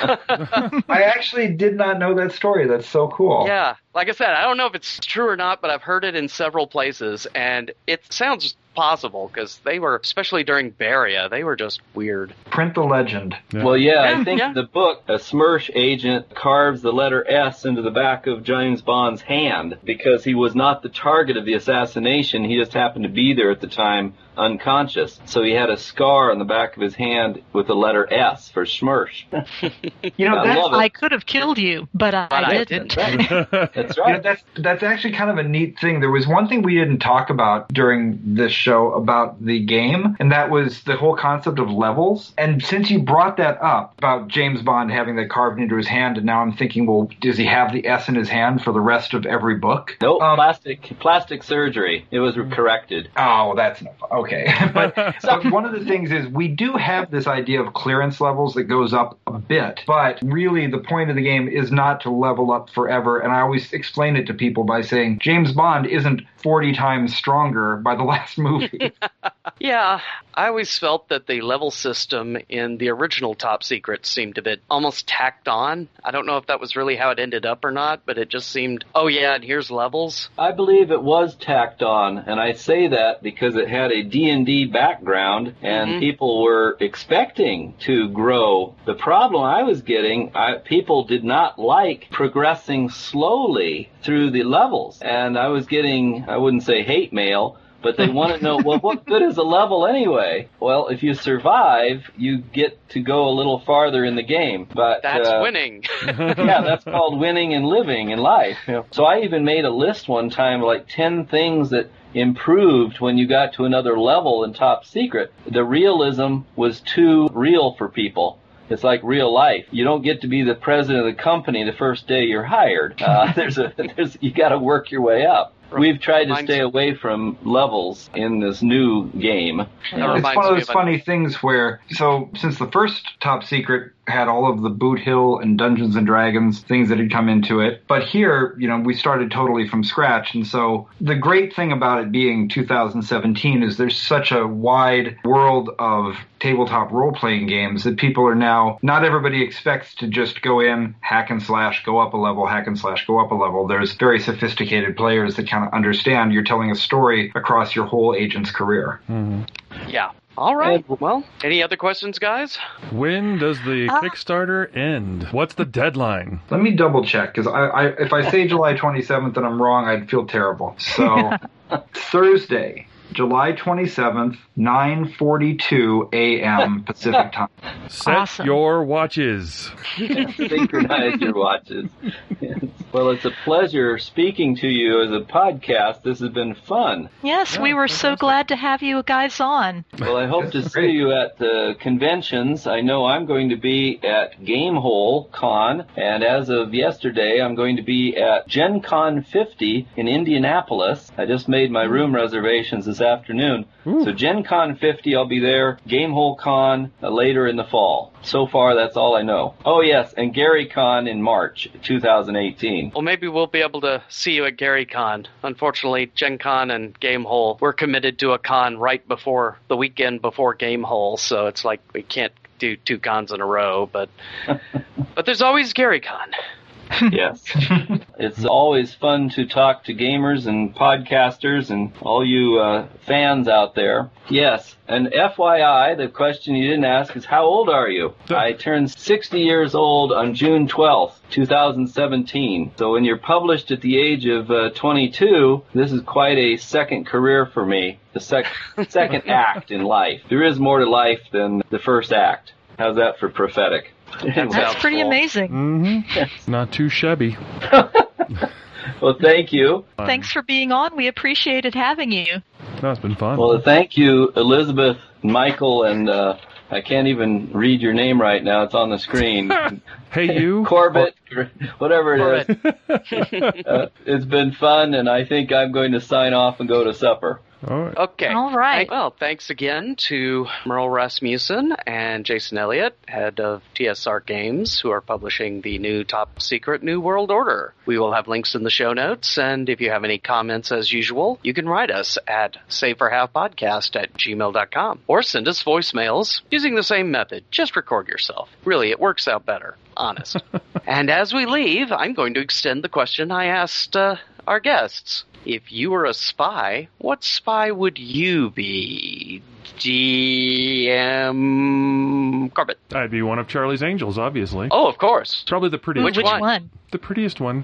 I actually did not know that story. That's so cool. Yeah, like I said, I don't know if it's true or not, but I've heard it in several places, and it sounds possible because they were, especially during Beria, they were just weird. Print the legend. Yeah. Well, yeah, Yeah, I think yeah. in the book, a Smersh agent carves the letter S into the back of James Bond's hand because he was not the target of the assassination. He just happened to be there at the time, unconscious. So he had a scar on the back of his hand with the letter S for Smersh. You know, I that's, love it. I could have killed you, but I, But I didn't. didn't. That's you know, right. that's that's actually kind of a neat thing. There was one thing we didn't talk about during this show about the game, and that was the whole concept of levels. And since you brought that up about James Bond having that carved into his hand, and now I'm thinking, well, does he have the S in his hand for the rest of every book? Nope, Um, plastic plastic surgery. It was corrected. Oh, that's enough. Okay. but, but one of the things is we do have this idea of clearance levels that goes up a bit, but really the point of the game is not to level up forever. And I always explain it to people by saying James Bond isn't forty times stronger by the last movie. Yeah, I always felt that the level system in the original Top Secret seemed a bit almost tacked on. I don't know if that was really how it ended up or not, but it just seemed, oh yeah, and here's levels. I believe it was tacked on, and I say that because it had a D and D background, and mm-hmm. people were expecting to grow. The problem I was getting, I, people did not like progressing slowly through the levels, and I was getting, I wouldn't say hate mail, but they want to know, well, what good is a level anyway? Well, if you survive, you get to go a little farther in the game. But that's uh, winning. Yeah, that's called winning and living in life. Yeah. So I even made a list one time, like ten things that improved when you got to another level in Top Secret. The realism was too real for people. It's like real life. You don't get to be the president of the company the first day you're hired. Uh, there's a, there's, you got to work your way up. We've tried to stay away from levels in this new game. It's one of those funny things where, so since the first Top Secret had all of the Boot Hill and Dungeons and Dragons things that had come into it, but here, you know, we started totally from scratch. And so the great thing about it being two thousand seventeen is there's such a wide world of tabletop role-playing games that people are now, not everybody expects to just go in, hack and slash, go up a level, hack and slash, go up a level. There's very sophisticated players that kind of understand you're telling a story across your whole agent's career. Mm-hmm. Yeah. All right. Well, any other questions, guys? When does the uh, Kickstarter end? What's the deadline? Let me double check, because I, I, if I say July twenty-seventh and I'm wrong, I'd feel terrible. So Thursday, July twenty-seventh, nine forty-two a.m. Pacific time. Set awesome. Your watches. Synchronize your watches. Yes. Well, it's a pleasure speaking to you as a podcast. This has been fun. Yes, yeah, we were fantastic. So glad to have you guys on. Well, I hope to see you at the conventions. I know I'm going to be at Gamehole Con, and as of yesterday, I'm going to be at Gen Con fifty in Indianapolis. I just made my room reservations this afternoon. Ooh. So Gen Con fifty, I'll be there. Gamehole Con uh, later in the fall. So far, that's all I know. Oh, yes, and Gary Con in March two thousand eighteen. Well, maybe we'll be able to see you at Gary Con. Unfortunately, Gen Con and Gamehole, we're committed to a con right before the weekend before Gamehole, so it's like we can't do two cons in a row, but but there's always Gary Con. Yes. It's always fun to talk to gamers and podcasters and all you uh, fans out there. Yes, and F Y I, the question you didn't ask is, how old are you? I turned sixty years old on June twelfth, two thousand seventeen. So when you're published at the age of uh, twenty-two, this is quite a second career for me, the sec- second act in life. There is more to life than the first act. How's that for prophetic? That's pretty cool. Amazing. Mm-hmm. Yes. Not too shabby. Well, thank you. Thanks for being on. We appreciated having you. No, it's been fun. Well, thank you, Elizabeth, Michael, and uh, I can't even read your name right now. It's on the screen. Hey, you. Corbett, whatever it is. uh, it's been fun, and I think I'm going to sign off and go to supper. All right. Okay. All right. Well, thanks again to Merle Rasmussen and Jason Elliott, head of T S R Games, who are publishing the new Top Secret New World Order. We will have links in the show notes, and if you have any comments, as usual, you can write us at saveforhalfpodcast at gmail dot com or send us voicemails using the same method. Just record yourself. Really, it works out better. Honest. And as we leave, I'm going to extend the question I asked uh, our guests. If you were a spy, what spy would you be? G M Corbett. I'd be one of Charlie's Angels, obviously. Oh, of course. Probably the prettiest. Which, Which one? one? The prettiest one.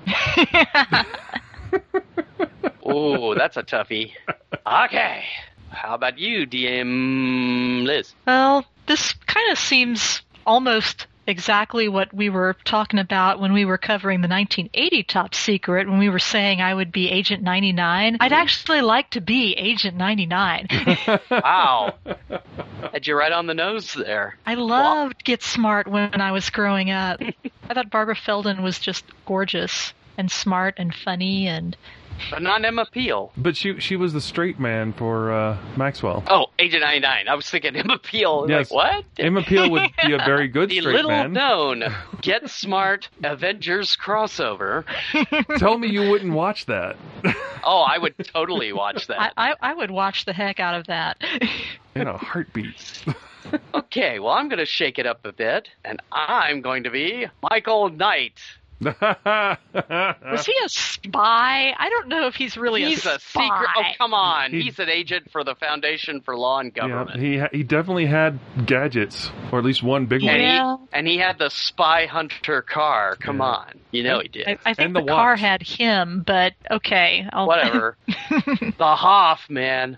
Oh, that's a toughie. Okay. How about you, D M Liz? Well, this kind of seems almost exactly what we were talking about when we were covering the nineteen eighty Top Secret, when we were saying I would be Agent ninety-nine. I'd actually like to be Agent ninety-nine. Wow. Had you right on the nose there. I loved Get Smart when I was growing up. I thought Barbara Feldon was just gorgeous and smart and funny and... But not Emma Peel. But she she was the straight man for uh, Maxwell. Oh, Agent ninety-nine. I was thinking Emma Peel. Yes. Like, what? Emma Peel would be a very good the straight little man. known Get Smart Avengers crossover. Tell me you wouldn't watch that. Oh, I would totally watch that. I, I, I would watch the heck out of that. In a heartbeat. Okay, well, I'm going to shake it up a bit, and I'm going to be Michael Knight. Was he a spy? I don't know if he's really he's a spy. He's a secret. Oh, come on. He, he's an agent for the Foundation for Law and Government. Yeah, he he definitely had gadgets, or at least one big one. And, Yeah. he, and he had the Spy Hunter car. Come Yeah. on. You know he did. I, I think And the, the car watch. had him, but okay. I'll, Whatever. The Hoff, man.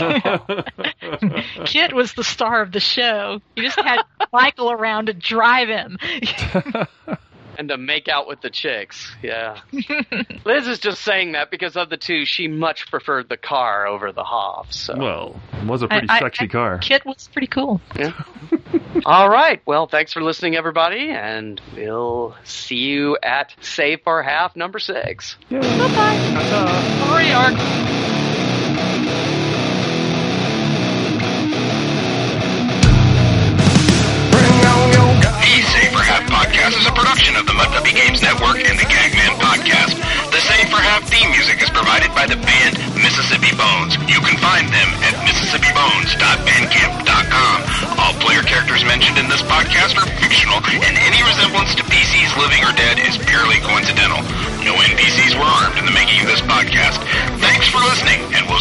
Kit was the star of the show. You just had Michael around to drive him. And to make out with the chicks, yeah. Liz is just saying that because of the two, she much preferred the car over the Hoff. So. Well, it was a pretty I- I- sexy I- car. Kit was pretty cool. Yeah. All right. Well, thanks for listening, everybody, and we'll see you at Save for Half number six. Yay. Bye-bye. Three arc. The Save for Half podcast is a production of the Mudpuppy Games Network and the Gagman Podcast. The Save for Half theme music is provided by the band Mississippi Bones. You can find them at mississippi bones dot bandcamp dot com. All player characters mentioned in this podcast are fictional, and any resemblance to P Cs living or dead is purely coincidental. No N P Cs were harmed in the making of this podcast. Thanks for listening, and we'll